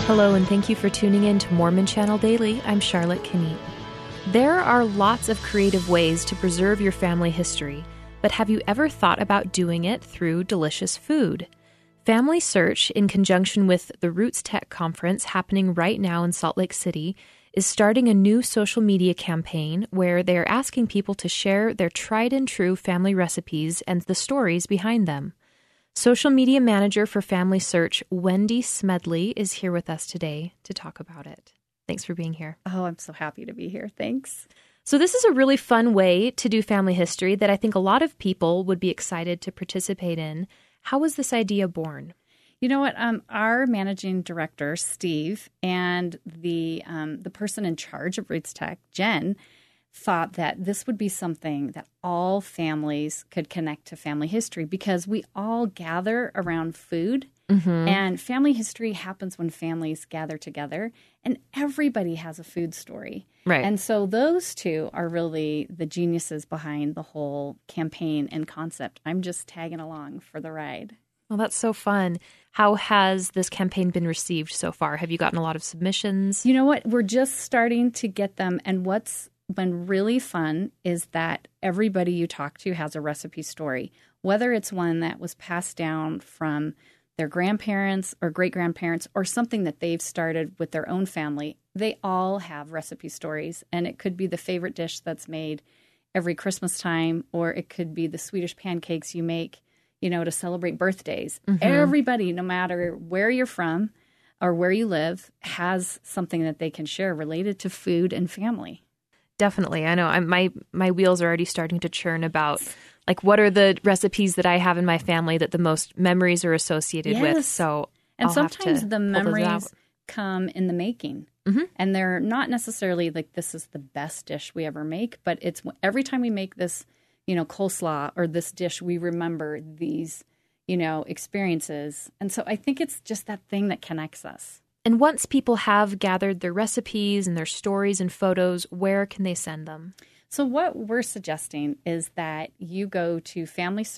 Hello, and thank you for tuning in to Mormon Channel Daily. I'm Charlotte Kniep. There are lots of creative ways to preserve your family history, but have you ever thought about doing it through delicious food? Family Search, in conjunction with the Roots Tech Conference happening right now in Salt Lake City, is starting a new social media campaign where they are asking people to share their tried and true family recipes and the stories behind them. Social media manager for Family Search, Wendy Smedley, is here with us today to talk about it. Thanks for being here. Oh, I'm so happy to be here. Thanks. So this is a really fun way to do family history that I think a lot of people would be excited to participate in. How was this idea born? You know what? Our managing director, Steve, and the person in charge of Roots Tech, Jen, thought that this would be something that all families could connect to family history because we all gather around food. Mm-hmm. And family history happens when families gather together, and everybody has a food story. Right. And so those two are really the geniuses behind the whole campaign and concept. I'm just tagging along for the ride. Well, that's so fun. How has this campaign been received so far? Have you gotten a lot of submissions? You know what? We're just starting to get them. And what's been really fun is that everybody you talk to has a recipe story, whether it's one that was passed down from their grandparents or great-grandparents or something that they've started with their own family. They all have recipe stories. And it could be the favorite dish that's made every Christmas time, or it could be the Swedish pancakes you make, you know, to celebrate birthdays. Mm-hmm. Everybody, no matter where you're from or where you live, has something that they can share related to food and family. Definitely. I know my wheels are already starting to churn about, like, what are the recipes that I have in my family that the most memories are associated with. So and I'll sometimes have to the memories come in the making. Mm-hmm. And they're not necessarily like this is the best dish we ever make, but it's every time we make this, you know, coleslaw or this dish, we remember these, you know, experiences. And so I think it's just that thing that connects us. And once people have gathered their recipes and their stories and photos, where can they send them? So what we're suggesting is that you go to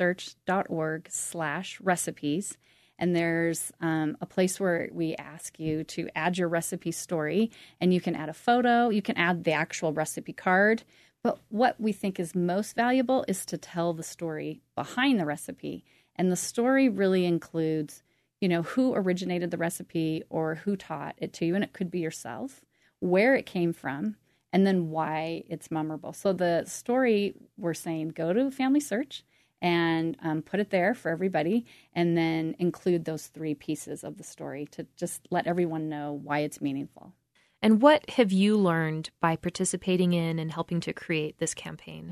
familysearch.org/recipes, and there's a place where we ask you to add your recipe story, and you can add a photo, you can add the actual recipe card. But what we think is most valuable is to tell the story behind the recipe. And the story really includes, you know, who originated the recipe or who taught it to you. And it could be yourself, where it came from, and then why it's memorable. So the story, we're saying, go to Family Search and put it there for everybody, and then include those 3 pieces of the story to just let everyone know why it's meaningful. And what have you learned by participating in and helping to create this campaign?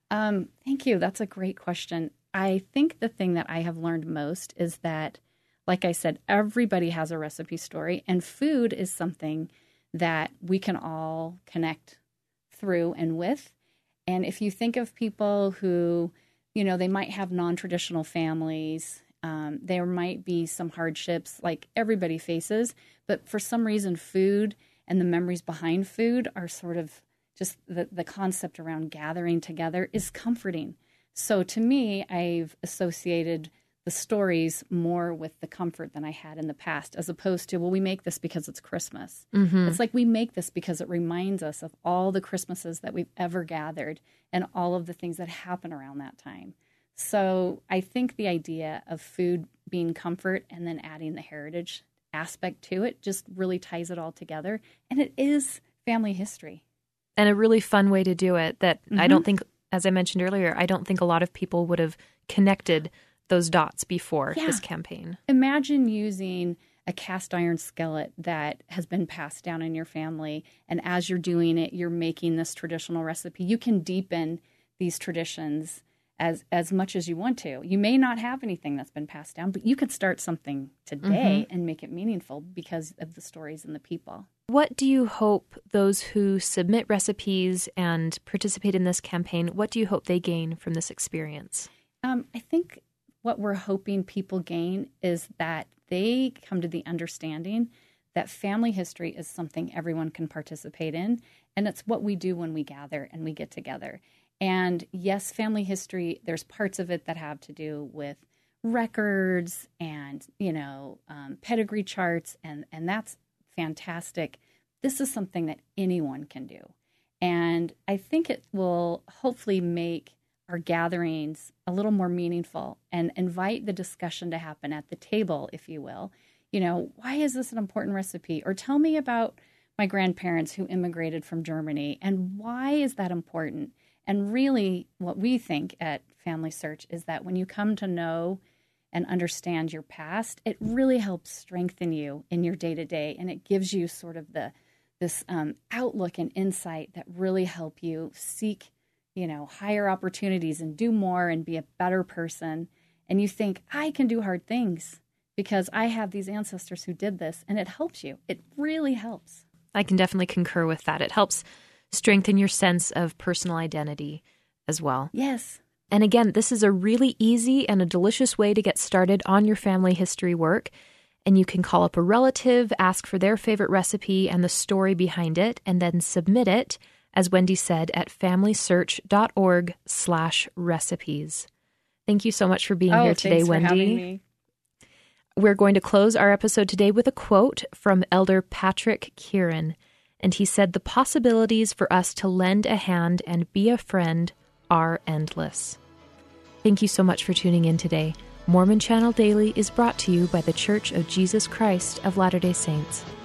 Thank you. That's a great question. I think the thing that I have learned most is that, like I said, everybody has a recipe story, and food is something that we can all connect through and with. And if you think of people who, you know, they might have non-traditional families, there might be some hardships like everybody faces, but for some reason food and the memories behind food are sort of just the concept around gathering together is comforting. So to me, I've associated the stories more with the comfort than I had in the past, as opposed to, well, we make this because it's Christmas. Mm-hmm. It's like we make this because it reminds us of all the Christmases that we've ever gathered and all of the things that happen around that time. So I think the idea of food being comfort and then adding the heritage aspect to it just really ties it all together. And it is family history. And a really fun way to do it that I don't think, as I mentioned earlier, I don't think a lot of people would have connected those dots before this campaign. Imagine using a cast iron skillet that has been passed down in your family, and as you're doing it, you're making this traditional recipe. You can deepen these traditions as much as you want to. You may not have anything that's been passed down, but you could start something today and make it meaningful because of the stories and the people. What do you hope those who submit recipes and participate in this campaign, what do you hope they gain from this experience? I think what we're hoping people gain is that they come to the understanding that family history is something everyone can participate in, and it's what we do when we gather and we get together. And yes, family history, there's parts of it that have to do with records and, pedigree charts, and that's fantastic. This is something that anyone can do. And I think it will hopefully make our gatherings a little more meaningful and invite the discussion to happen at the table, if you will. Why is this an important recipe? Or tell me about my grandparents who immigrated from Germany, and why is that important? And really, what we think at Family Search is that when you come to know and understand your past, it really helps strengthen you in your day-to-day, and it gives you sort of this outlook and insight that really help you seek, higher opportunities and do more and be a better person. And you think, I can do hard things because I have these ancestors who did this, and it helps you. It really helps. I can definitely concur with that. It helps strengthen your sense of personal identity as well. Yes. And again, this is a really easy and a delicious way to get started on your family history work. And you can call up a relative, ask for their favorite recipe and the story behind it, and then submit it, as Wendy said, at familysearch.org/recipes. Thank you so much for being here today, thanks Wendy. For having me. We're going to close our episode today with a quote from Elder Patrick Kieran. And he said, "The possibilities for us to lend a hand and be a friend are endless." Thank you so much for tuning in today. Mormon Channel Daily is brought to you by The Church of Jesus Christ of Latter-day Saints.